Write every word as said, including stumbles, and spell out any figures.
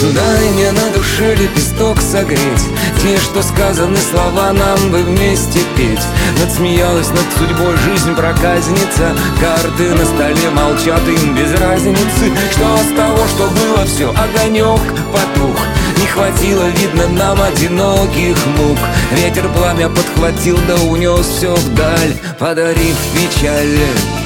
Дай мне на душе лепесток согреть, те, что сказаны слова, нам бы вместе петь. Надсмеялась над судьбой жизнь проказница, карты на столе молчат, им без разницы. Что с того, что было все, огонек потух. Не хватило, видно, нам одиноких мук. Ветер пламя подхватил, да унес все вдаль, подарив печаль.